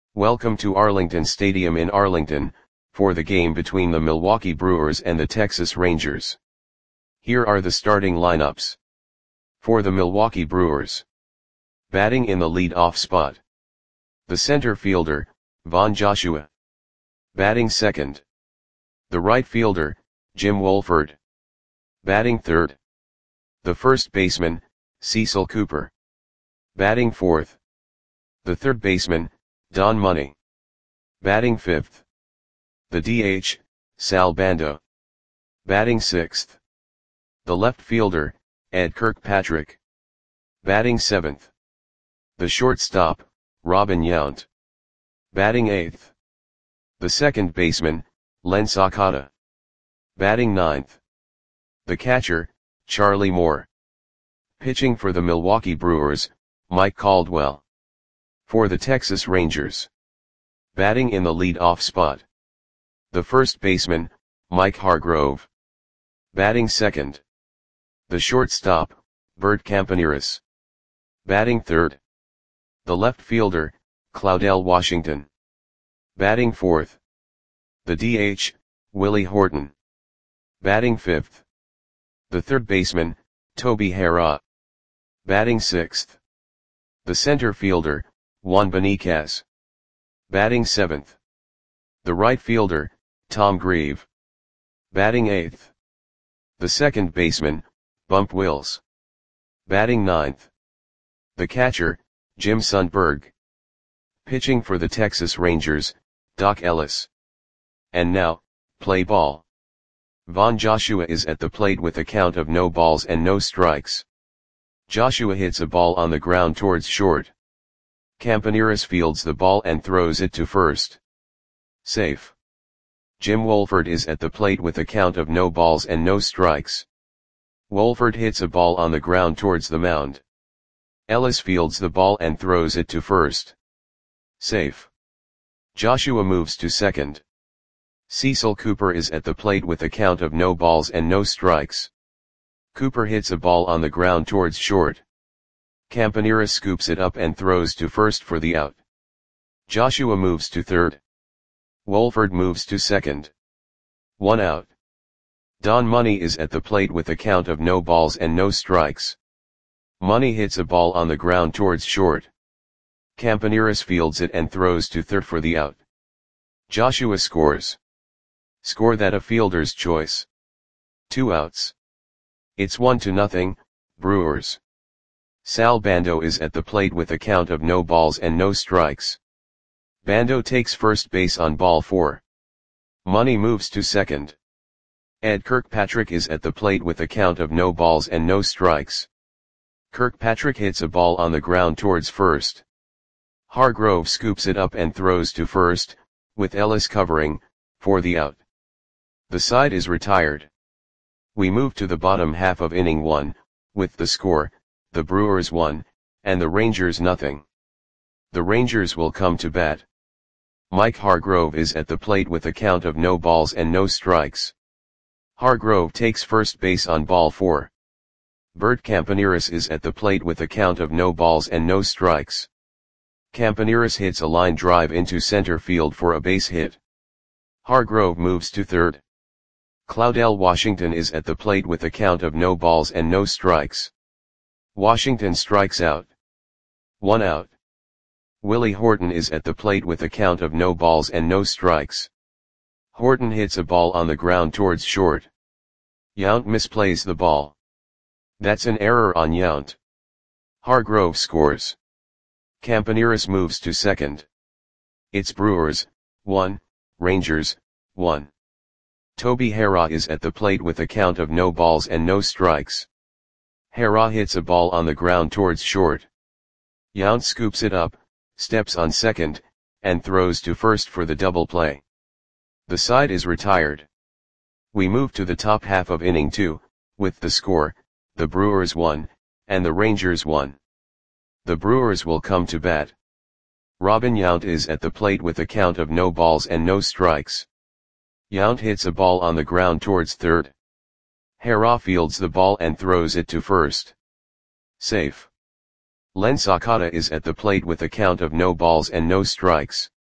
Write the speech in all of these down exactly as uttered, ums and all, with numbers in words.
Welcome to Arlington Stadium in Arlington, for the game between the Milwaukee Brewers and the Texas Rangers. Here are the starting lineups. For the Milwaukee Brewers. Batting in the lead-off spot. The center fielder, Von Joshua. Batting second. The right fielder, Jim Wohlford. Batting third. The first baseman, Cecil Cooper. Batting fourth. The third baseman, Don Money. Batting fifth. The D H, Sal Bando. Batting sixth. The left fielder, Ed Kirkpatrick. Batting seventh. The shortstop, Robin Yount. Batting eighth. The second baseman, Len Sakata. Batting ninth. The catcher, Charlie Moore. Pitching for the Milwaukee Brewers, Mike Caldwell. For the Texas Rangers. Batting in the lead-off spot. The first baseman, Mike Hargrove. Batting second. The shortstop, Bert Campaneris. Batting third. The left fielder, Claudell Washington. Batting fourth. The D H, Willie Horton. Batting fifth. The third baseman, Toby Harrah. Batting sixth. The center fielder, Juan Beniquez. Batting seventh. The right fielder, Tom Grieve. Batting eighth. The second baseman, Bump Wills. Batting ninth. The catcher, Jim Sundberg. Pitching for the Texas Rangers, Doc Ellis. And now, play ball. Von Joshua is at the plate with a count of no balls and no strikes. Joshua hits a ball on the ground towards short. Campaneris fields the ball and throws it to first. Safe. Jim Wohlford is at the plate with a count of no balls and no strikes. Wohlford hits a ball on the ground towards the mound. Ellis fields the ball and throws it to first. Safe. Joshua moves to second. Cecil Cooper is at the plate with a count of no balls and no strikes. Cooper hits a ball on the ground towards short. Campaneris scoops it up and throws to first for the out. Joshua moves to third. Wohlford moves to second. One out. Don Money is at the plate with a count of no balls and no strikes. Money hits a ball on the ground towards short. Campaneris fields it and throws to third for the out. Joshua scores. Score that a fielder's choice. Two outs. It's one to nothing, Brewers. Sal Bando is at the plate with a count of no balls and no strikes. Bando takes first base on ball four. Money moves to second. Ed Kirkpatrick is at the plate with a count of no balls and no strikes. Kirkpatrick hits a ball on the ground towards first. Hargrove scoops it up and throws to first, with Ellis covering, for the out. The side is retired. We move to the bottom half of inning one, with the score, the Brewers one, and the Rangers nothing. The Rangers will come to bat. Mike Hargrove is at the plate with a count of no balls and no strikes. Hargrove takes first base on ball four. Bert Campaneris is at the plate with a count of no balls and no strikes. Campaneris hits a line drive into center field for a base hit. Hargrove moves to third. Claudell Washington is at the plate with a count of no balls and no strikes. Washington strikes out. One out. Willie Horton is at the plate with a count of no balls and no strikes. Horton hits a ball on the ground towards short. Yount misplays the ball. That's an error on Yount. Hargrove scores. Campaneris moves to second. It's Brewers, one, Rangers, one. Toby Harrah is at the plate with a count of no balls and no strikes. Harrah hits a ball on the ground towards short. Yount scoops it up, steps on second, and throws to first for the double play. The side is retired. We move to the top half of inning two, with the score, the Brewers one, and the Rangers one. The Brewers will come to bat. Robin Yount is at the plate with a count of no balls and no strikes. Yount hits a ball on the ground towards third. Harrah fields the ball and throws it to first. Safe. Len Sakata is at the plate with a count of no balls and no strikes.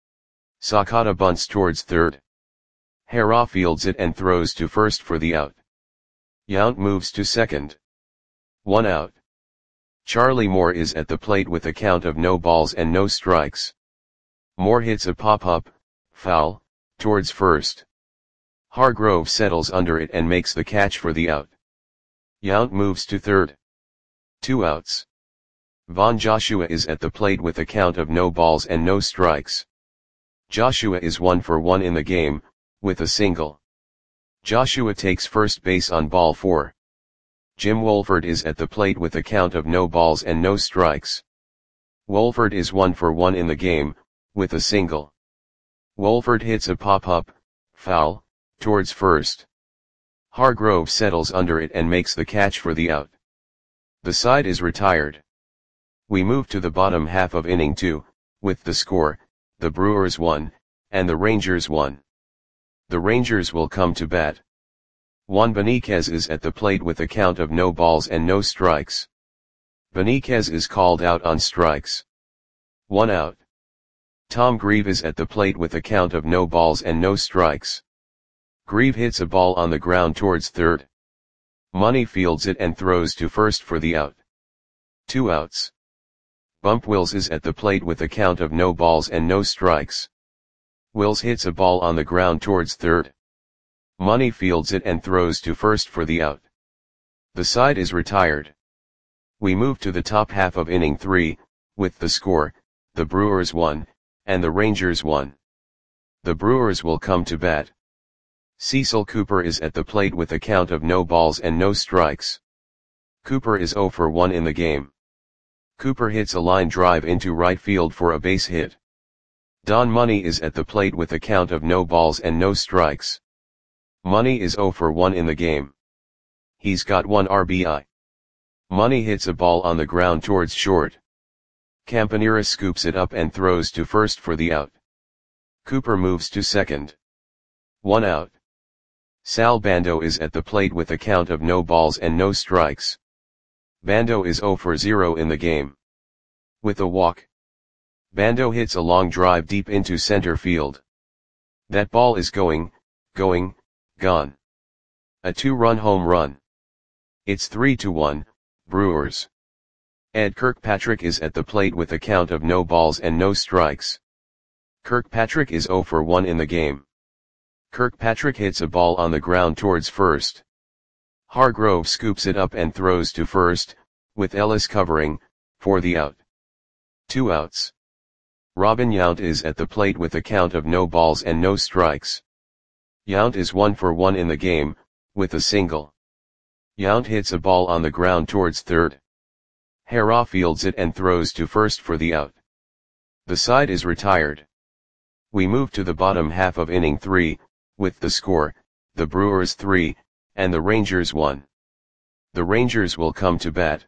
Sakata bunts towards third. Hara fields it and throws to first for the out. Yount moves to second. One out. Charlie Moore is at the plate with a count of no balls and no strikes. Moore hits a pop-up, foul, towards first. Hargrove settles under it and makes the catch for the out. Yount moves to third. Two outs. Von Joshua is at the plate with a count of no balls and no strikes. Joshua is one for one in the game, with a single. Joshua takes first base on ball four. Jim Wolford is at the plate with a count of no balls and no strikes. Wolford is one for one in the game, with a single. Wolford hits a pop-up, foul, towards first. Hargrove settles under it and makes the catch for the out. The side is retired. We move to the bottom half of inning two, with the score, the Brewers one, and the Rangers one. The Rangers will come to bat. Juan Beniquez is at the plate with a count of no balls and no strikes. Beniquez is called out on strikes. One out. Tom Grieve is at the plate with a count of no balls and no strikes. Grieve hits a ball on the ground towards third. Money fields it and throws to first for the out. Two outs. Bump Wills is at the plate with a count of no balls and no strikes. Wills hits a ball on the ground towards third. Money fields it and throws to first for the out. The side is retired. We move to the top half of inning three, with the score, the Brewers one, and the Rangers one. The Brewers will come to bat. Cecil Cooper is at the plate with a count of no balls and no strikes. Cooper is zero for one in the game. Cooper hits a line drive into right field for a base hit. Don Money is at the plate with a count of no balls and no strikes. Money is zero for one in the game. He's got one R B I. Money hits a ball on the ground towards short. Campanera scoops it up and throws to first for the out. Cooper moves to second. One out. Sal Bando is at the plate with a count of no balls and no strikes. Bando is zero for zero in the game. With a walk. Bando hits a long drive deep into center field. That ball is going, going, gone. A two-run home run. It's three to one, Brewers. Ed Kirkpatrick is at the plate with a count of no balls and no strikes. Kirkpatrick is zero for one in the game. Kirkpatrick hits a ball on the ground towards first. Hargrove scoops it up and throws to first, with Ellis covering, for the out. Two outs. Robin Yount is at the plate with a count of no balls and no strikes. Yount is one for one in the game, with a single. Yount hits a ball on the ground towards third. Hara fields it and throws to first for the out. The side is retired. We move to the bottom half of inning three, with the score, the Brewers three, and the Rangers one. The Rangers will come to bat.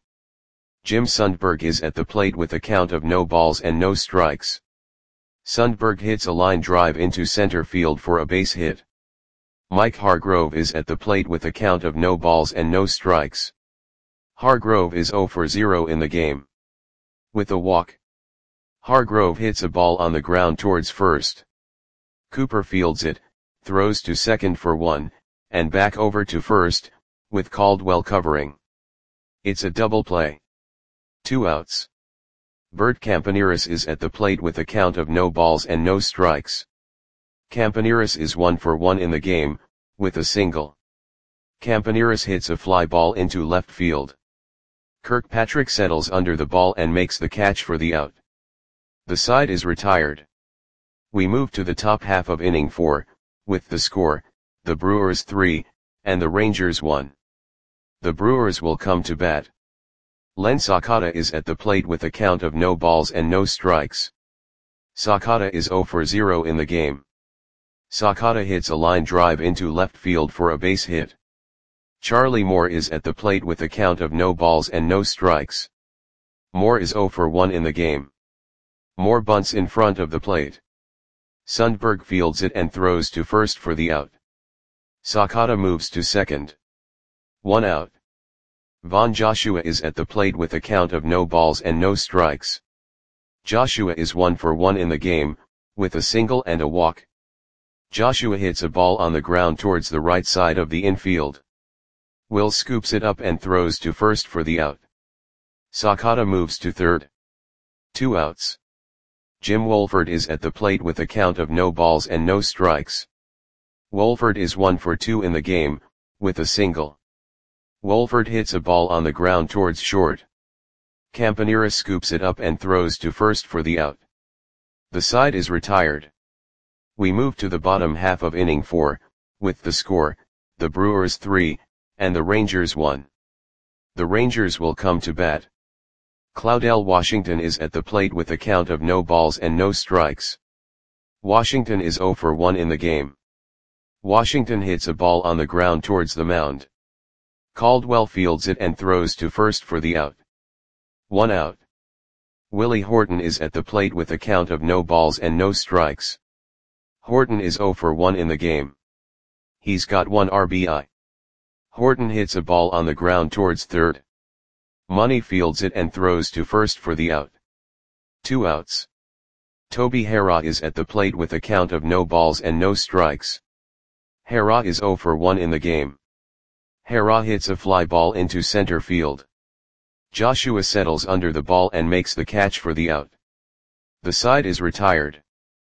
Jim Sundberg is at the plate with a count of no balls and no strikes. Sundberg hits a line drive into center field for a base hit. Mike Hargrove is at the plate with a count of no balls and no strikes. Hargrove is zero for zero in the game. With a walk. Hargrove hits a ball on the ground towards first. Cooper fields it, throws to second for one, and back over to first, with Caldwell covering. It's a double play. Two outs. Bert Campaneris is at the plate with a count of no balls and no strikes. Campaneris is one for one in the game, with a single. Campaneris hits a fly ball into left field. Kirkpatrick settles under the ball and makes the catch for the out. The side is retired. We move to the top half of inning four, with the score, the Brewers three, and the Rangers one. The Brewers will come to bat. Len Sakata is at the plate with a count of no balls and no strikes. Sakata is zero for zero in the game. Sakata hits a line drive into left field for a base hit. Charlie Moore is at the plate with a count of no balls and no strikes. Moore is zero for one in the game. Moore bunts in front of the plate. Sundberg fields it and throws to first for the out. Sakata moves to second. One out. Von Joshua is at the plate with a count of no balls and no strikes. Joshua is one for one in the game, with a single and a walk. Joshua hits a ball on the ground towards the right side of the infield. Will scoops it up and throws to first for the out. Sakata moves to third. Two outs. Jim Wolford is at the plate with a count of no balls and no strikes. Wolford is one for two in the game, with a single. Wolford hits a ball on the ground towards short. Campanera scoops it up and throws to first for the out. The side is retired. We move to the bottom half of inning four, with the score, the Brewers three, and the Rangers one. The Rangers will come to bat. Claudell Washington is at the plate with a count of no balls and no strikes. Washington is zero for one in the game. Washington hits a ball on the ground towards the mound. Caldwell fields it and throws to first for the out. One out. Willie Horton is at the plate with a count of no balls and no strikes. Horton is zero for one in the game. He's got one R B I. Horton hits a ball on the ground towards third. Money fields it and throws to first for the out. Two outs. Toby Harrah is at the plate with a count of no balls and no strikes. Harrah is zero for one in the game. Harrah hits a fly ball into center field. Joshua settles under the ball and makes the catch for the out. The side is retired.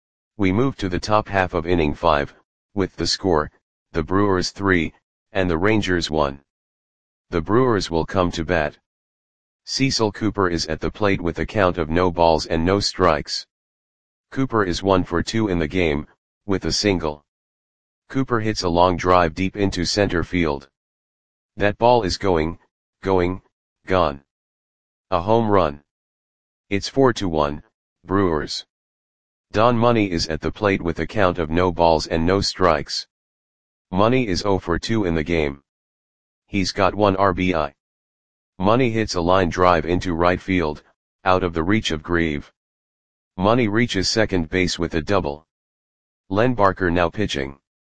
We move to the top half of inning five, with the score, the Brewers three, and the Rangers one. The Brewers will come to bat. Cecil Cooper is at the plate with a count of no balls and no strikes. Cooper is one for two in the game, with a single. Cooper hits a long drive deep into center field. That ball is going, going, gone. A home run. It's four to one, Brewers. Don Money is at the plate with a count of no balls and no strikes. Money is zero for two in the game. He's got one R B I. Money hits a line drive into right field, out of the reach of Grieve. Money reaches second base with a double. Len Barker now pitching.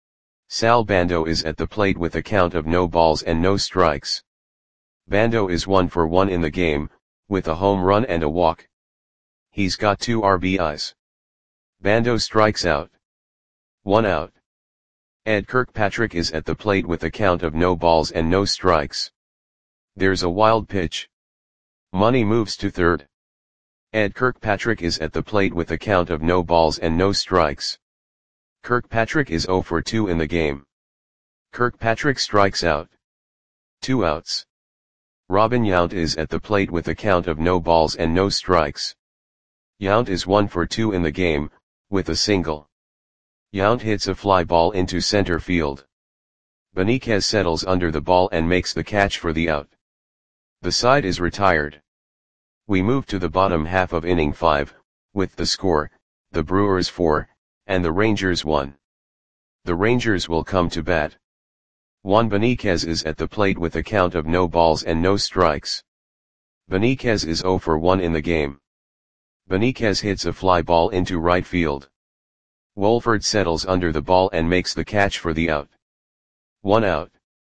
Sal Bando is at the plate with a count of no balls and no strikes. Bando is one for one in the game, with a home run and a walk. He's got two R B Is. Bando strikes out. One out. Ed Kirkpatrick is at the plate with a count of no balls and no strikes. There's a wild pitch. Money moves to third. Ed Kirkpatrick is at the plate with a count of no balls and no strikes. Kirkpatrick is zero for two in the game. Kirkpatrick strikes out. Two outs. Robin Yount is at the plate with a count of no balls and no strikes. Yount is one for two in the game, with a single. Yount hits a fly ball into center field. Beniquez settles under the ball and makes the catch for the out. The side is retired. We move to the bottom half of inning five, with the score, the Brewers four, and the Rangers one. The Rangers will come to bat. Juan Beniquez is at the plate with a count of no balls and no strikes. Beniquez is zero for one in the game. Beniquez hits a fly ball into right field. Wolford settles under the ball and makes the catch for the out. One out.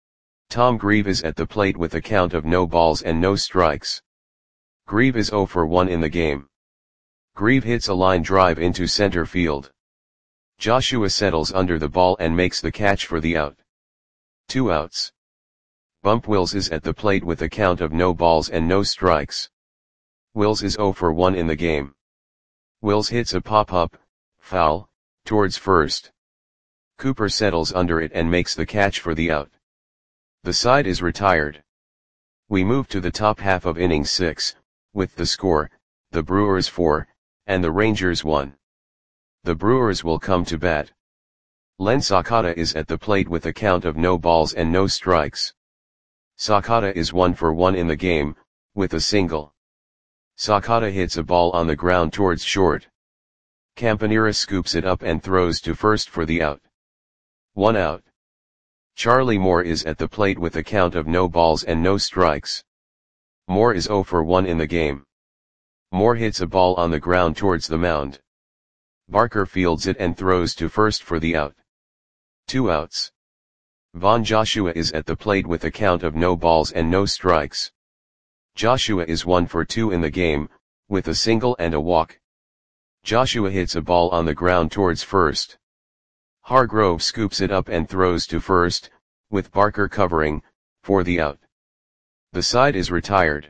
Tom Grieve is at the plate with a count of no balls and no strikes. Grieve is zero for one in the game. Grieve hits a line drive into center field. Joshua settles under the ball and makes the catch for the out. Two outs. Bump Wills is at the plate with a count of no balls and no strikes. Wills is zero for one in the game. Wills hits a pop-up, foul, towards first. Cooper settles under it and makes the catch for the out. The side is retired. We move to the top half of inning six, with the score, the Brewers four, and the Rangers one. The Brewers will come to bat. Len Sakata is at the plate with a count of no balls and no strikes. Sakata is one for one in the game, with a single. Sakata hits a ball on the ground towards short. Campanera scoops it up and throws to first for the out. One out. Charlie Moore is at the plate with a count of no balls and no strikes. Moore is zero for one in the game. Moore hits a ball on the ground towards the mound. Barker fields it and throws to first for the out. Two outs. Von Joshua is at the plate with a count of no balls and no strikes. Joshua is one for two in the game, with a single and a walk. Joshua hits a ball on the ground towards first. Hargrove scoops it up and throws to first, with Barker covering, for the out. The side is retired.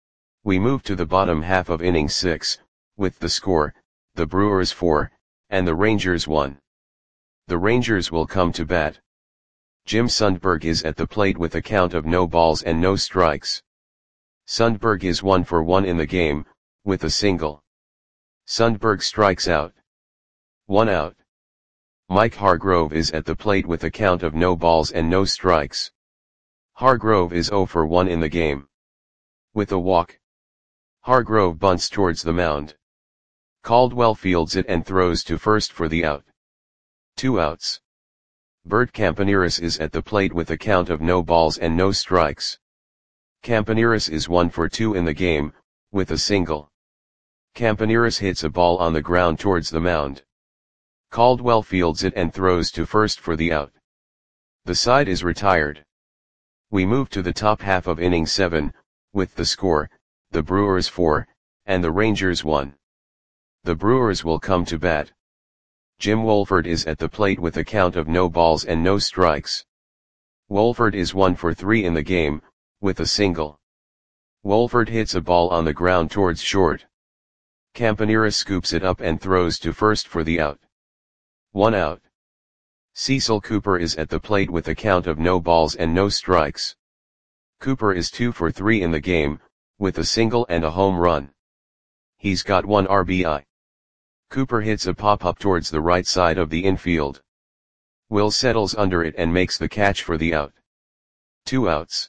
We move to the bottom half of inning six, with the score, the Brewers four, and the Rangers one. The Rangers will come to bat. Jim Sundberg is at the plate with a count of no balls and no strikes. Sundberg is one for one in the game, with a single. Sundberg strikes out. One out. Mike Hargrove is at the plate with a count of no balls and no strikes. Hargrove is zero for one in the game. With a walk. Hargrove bunts towards the mound. Caldwell fields it and throws to first for the out. Two outs. Bert Campaneris is at the plate with a count of no balls and no strikes. Campaneris is one for two in the game, with a single. Campaneris hits a ball on the ground towards the mound. Caldwell fields it and throws to first for the out. The side is retired. We move to the top half of inning seven, with the score, the Brewers four, and the Rangers one. The Brewers will come to bat. Jim Wolford is at the plate with a count of no balls and no strikes. Wolford is one for three in the game, with a single. Wolford hits a ball on the ground towards short. Campaneris scoops it up and throws to first for the out. One out. Cecil Cooper is at the plate with a count of no balls and no strikes. Cooper is two for three in the game, with a single and a home run. He's got one R B I. Cooper hits a pop-up towards the right side of the infield. Will settles under it and makes the catch for the out. Two outs.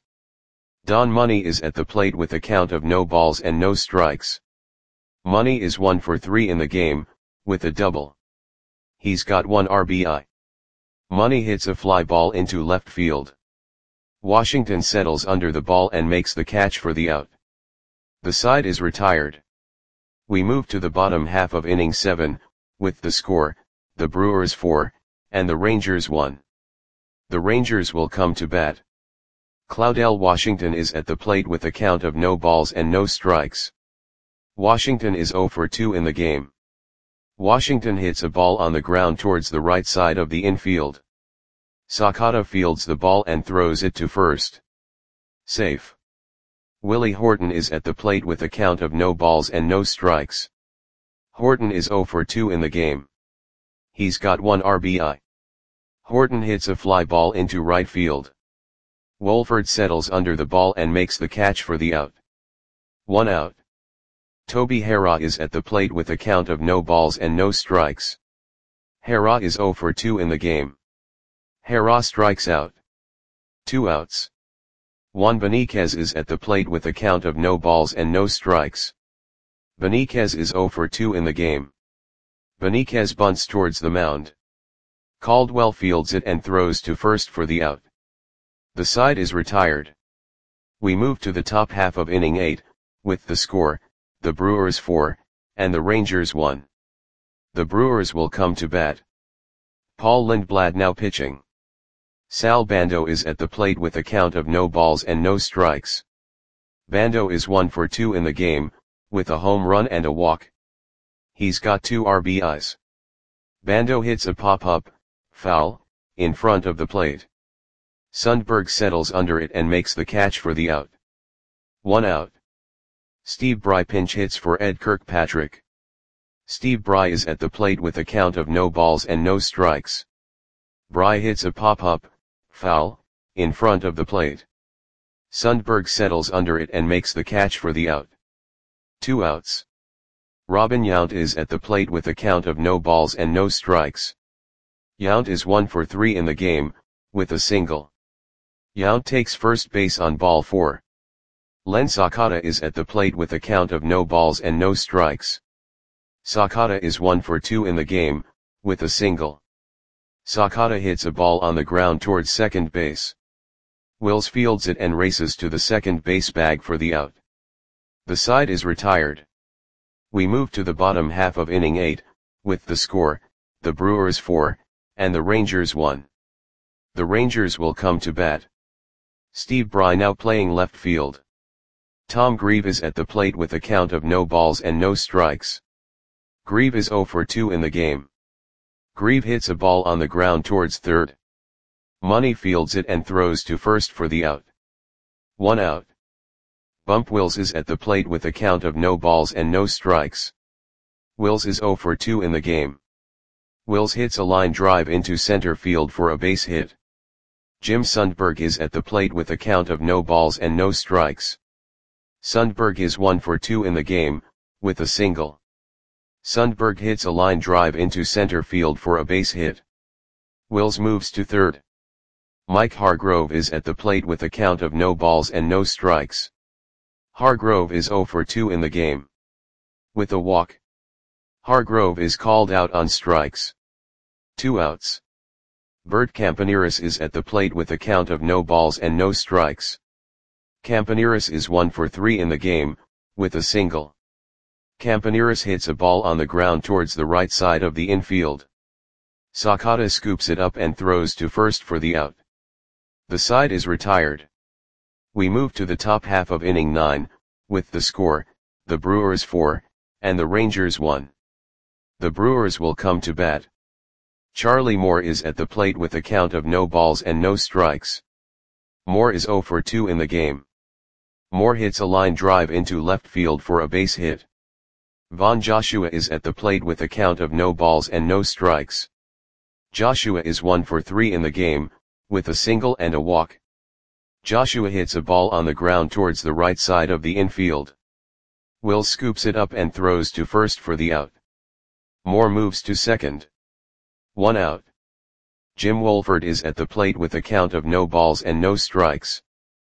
Don Money is at the plate with a count of no balls and no strikes. Money is one for three in the game, with a double. He's got one R B I. Money hits a fly ball into left field. Washington settles under the ball and makes the catch for the out. The side is retired. We move to the bottom half of inning seven, with the score, the Brewers four, and the Rangers one. The Rangers will come to bat. Claudell Washington is at the plate with a count of no balls and no strikes. Washington is zero for two in the game. Washington hits a ball on the ground towards the right side of the infield. Sakata fields the ball and throws it to first. Safe. Willie Horton is at the plate with a count of no balls and no strikes. Horton is zero for two in the game. He's got one R B I. Horton hits a fly ball into right field. Wolford settles under the ball and makes the catch for the out. One out. Toby Harrah is at the plate with a count of no balls and no strikes. Harrah is zero for two in the game. Harrah strikes out. Two outs. Juan Beniquez is at the plate with a count of no balls and no strikes. Beniquez is zero for two in the game. Beniquez bunts towards the mound. Caldwell fields it and throws to first for the out. The side is retired. We move to the top half of inning eight, with the score, the Brewers four, and the Rangers one. The Brewers will come to bat. Paul Lindblad now pitching. Sal Bando is at the plate with a count of no balls and no strikes. Bando is one for two in the game, with a home run and a walk. He's got two R B Is. Bando hits a pop-up, foul, in front of the plate. Sundberg settles under it and makes the catch for the out. One out. Steve Bry pinch hits for Ed Kirkpatrick. Steve Bry is at the plate with a count of no balls and no strikes. Bry hits a pop-up, foul, in front of the plate. Sundberg settles under it and makes the catch for the out. Two outs. Robin Yount is at the plate with a count of no balls and no strikes. Yount is one for three in the game, with a single. Yount takes first base on ball four. Len Sakata is at the plate with a count of no balls and no strikes. Sakata is one for two in the game, with a single. Sakata hits a ball on the ground towards second base. Wills fields it and races to the second base bag for the out. The side is retired. We move to the bottom half of inning eight, with the score, the Brewers four, and the Rangers one. The Rangers will come to bat. Steve Bry now playing left field. Tom Grieve is at the plate with a count of no balls and no strikes. Grieve is zero for two in the game. Grieve hits a ball on the ground towards third. Money fields it and throws to first for the out. One out. Bump Wills is at the plate with a count of no balls and no strikes. Wills is zero for two in the game. Wills hits a line drive into center field for a base hit. Jim Sundberg is at the plate with a count of no balls and no strikes. Sundberg is one for two in the game, with a single. Sundberg hits a line drive into center field for a base hit. Wills moves to third. Mike Hargrove is at the plate with a count of no balls and no strikes. Hargrove is zero for two in the game. With a walk. Hargrove is called out on strikes. Two outs. Bert Campaneris is at the plate with a count of no balls and no strikes. Campaneris is one for three in the game, with a single. Campaneris hits a ball on the ground towards the right side of the infield. Sakata scoops it up and throws to first for the out. The side is retired. We move to the top half of inning nine, with the score, the Brewers four, and the Rangers one. The Brewers will come to bat. Charlie Moore is at the plate with a count of no balls and no strikes. Moore is zero for two in the game. Moore hits a line drive into left field for a base hit. Von Joshua is at the plate with a count of no balls and no strikes. Joshua is one for three in the game, with a single and a walk. Joshua hits a ball on the ground towards the right side of the infield. Wills scoops it up and throws to first for the out. Moore moves to second. One out. Jim Wolford is at the plate with a count of no balls and no strikes.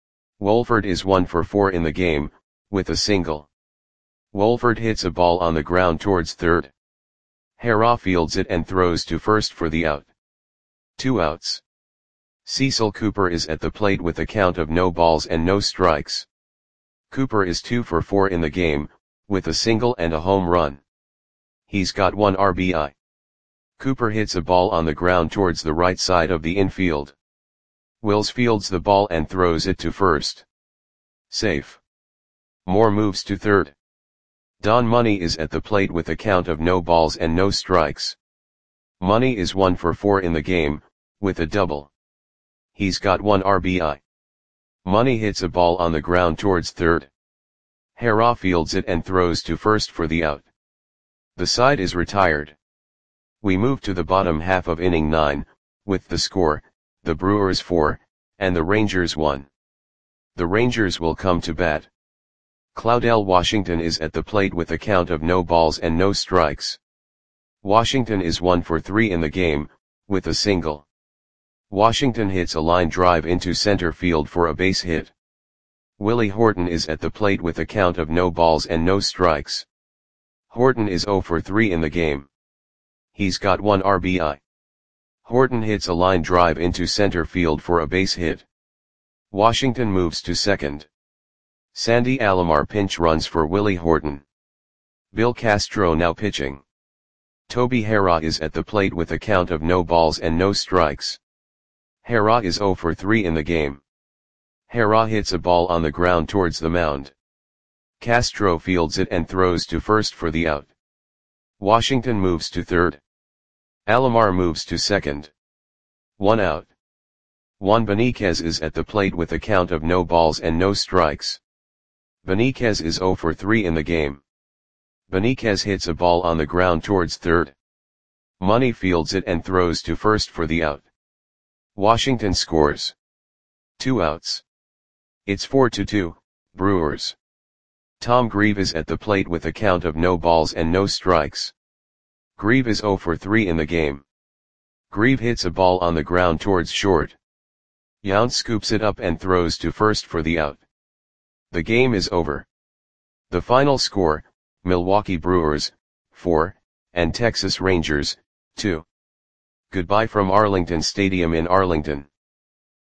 Wolford is one for four in the game, with a single. Wolford hits a ball on the ground towards third. Hara fields it and throws to first for the out. Two outs. Cecil Cooper is at the plate with a count of no balls and no strikes. Cooper is two for four in the game, with a single and a home run. He's got one R B I. Cooper hits a ball on the ground towards the right side of the infield. Wills fields the ball and throws it to first. Safe. Moore moves to third. Don Money is at the plate with a count of no balls and no strikes. Money is one for four in the game, with a double. He's got one R B I. Money hits a ball on the ground towards third. Hara fields it and throws to first for the out. The side is retired. We move to the bottom half of inning nine, with the score, the Brewers four, and the Rangers one. The Rangers will come to bat. Claudell Washington is at the plate with a count of no balls and no strikes. Washington is one for three in the game, with a single. Washington hits a line drive into center field for a base hit. Willie Horton is at the plate with a count of no balls and no strikes. Horton is zero for three in the game. He's got one R B I. Horton hits a line drive into center field for a base hit. Washington moves to second. Sandy Alomar pinch runs for Willie Horton. Bill Castro now pitching. Toby Hara is at the plate with a count of no balls and no strikes. Hara is zero for three in the game. Hara hits a ball on the ground towards the mound. Castro fields it and throws to first for the out. Washington moves to third. Alomar moves to second. One out. Juan Beniquez is at the plate with a count of no balls and no strikes. Beniquez is zero for three in the game. Beniquez hits a ball on the ground towards third. Money fields it and throws to first for the out. Washington scores. Two outs. It's four to two, Brewers. Tom Grieve is at the plate with a count of no balls and no strikes. Grieve is zero for three in the game. Grieve hits a ball on the ground towards short. Yount scoops it up and throws to first for the out. The game is over. The final score, Milwaukee Brewers, four, and Texas Rangers, two. Goodbye from Arlington Stadium in Arlington.